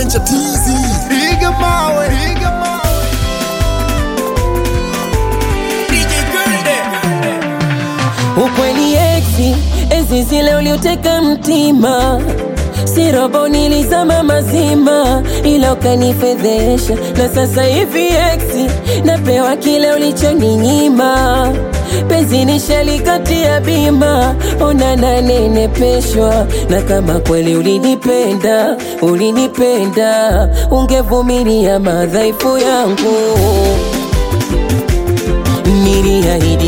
Venture TZ. Piga mawe. Ukweli exi, enzi zile ulioteka mtima, si robo nilizama mazima, ila ukanifedhesha. Na sasa hivi exi, napewa kile ulichoninyima. Penzi nishalikatia bima, ona nanenepeshwa. Na kama kweli ulinipenda, ungevumilia madhaifu yangu. Niliahidi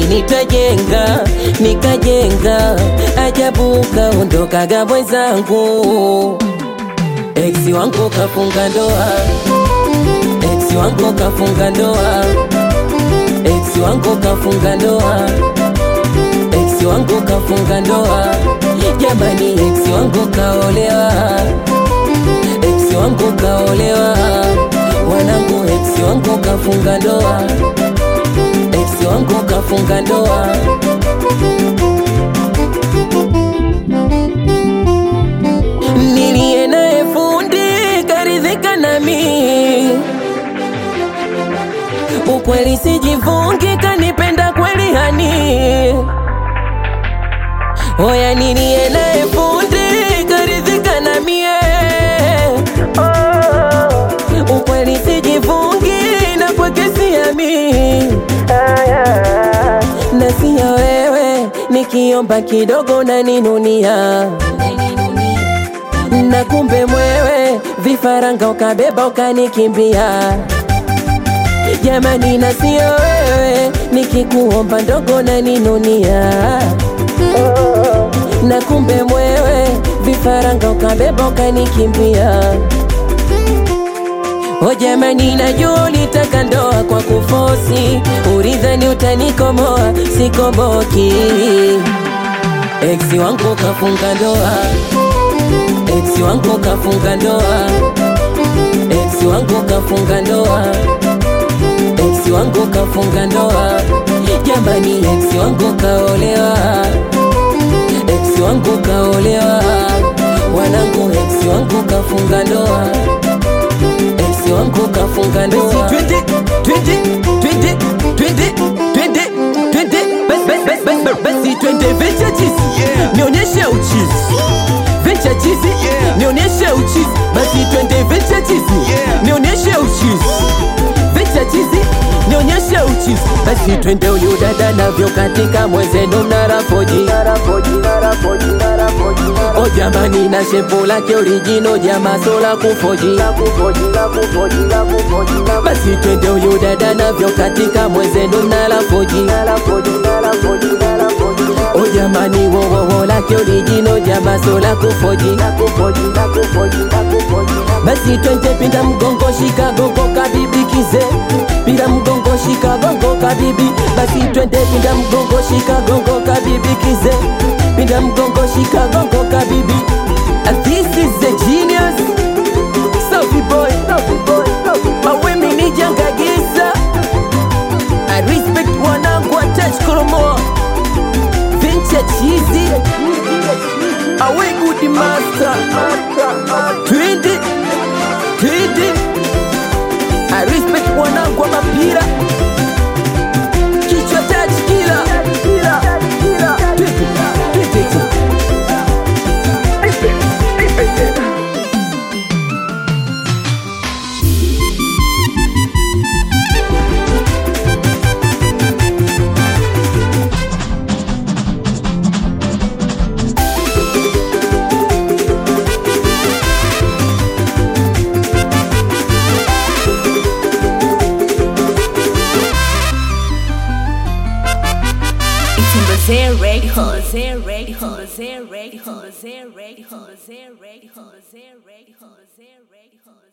nikajenga, ajabu kaondokaga mwenzangu. Exi wangu kafunga ndoa, exi wangu kafunga ndoa, exi wangu kafunga ndoa, exi wangu kafunga ndoa. Jamani, exi wangu kaolewa, exi wangu kaolewa. Wanangu, exi wangu kafunga ndoa, exi wangu kafunga ndoa. Nilie naye fundi karidhika nami, ukweli sijivungi, kanipenda kweli hani. Oya, nilie naye fundi karidhika nami, ukweli sijivungi, na kwake siamini. Na siya wewe, nikiomba kidogo na ninunia, na kumbe mwewe vifaranga ukabeba ukanikimbia. Jamani, na siya wewe, nikikuomba ndogo na ninunia, na kumbe mwewe vifaranga ukabeba ukanikimbia. O jamani, najua ulitaka ndoa kwa kufosi, ulidhani utanikomoa, sikomoki. Exi wangu kafunga ndoa, exi wangu kafunga ndoa, exi wangu kafunga ndoa, exi wangu kafunga ndoa. Jamani, exi wangu kaolewa, exi wangu kaolewa. Wanangu, exi wangu kafunga ndoa, exi wangu kafunga ndoa. Basi twende Venture TZ, nionyeshe uchizi. Venture TZ, nionyeshe uchizi. Basi twende Venture TZ, nionyeshe uchizi. Venture TZ, nionyeshe uchizi. Basi twende, uyu dada navyo katika mwezenu mnarafoji. O jamani, na shepu lake original, jama sola kufoji. Basi twende, uyu dada navyo katika mwezenu mnarafoji. O jamani, wowo lake original, jama sola kufoji. Basi twende, pinda mgongo shika gongo kabibi kize, pinda mgongo shika gongo kabibi. Basi twende, pinda mgongo shika gongo kabibi kize, pinda mgongo shika gongo kabibi. And this is the genius Sophie boy, mawe ni janga giza. I respect wanangu wa touch kolomo. Venture TZ, awe good master. Twende. I respect wanangu wa mapira. Kichwa touch killer. Ready.